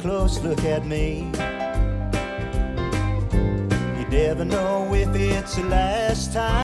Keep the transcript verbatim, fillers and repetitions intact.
close look at me. You never know if it's the last time.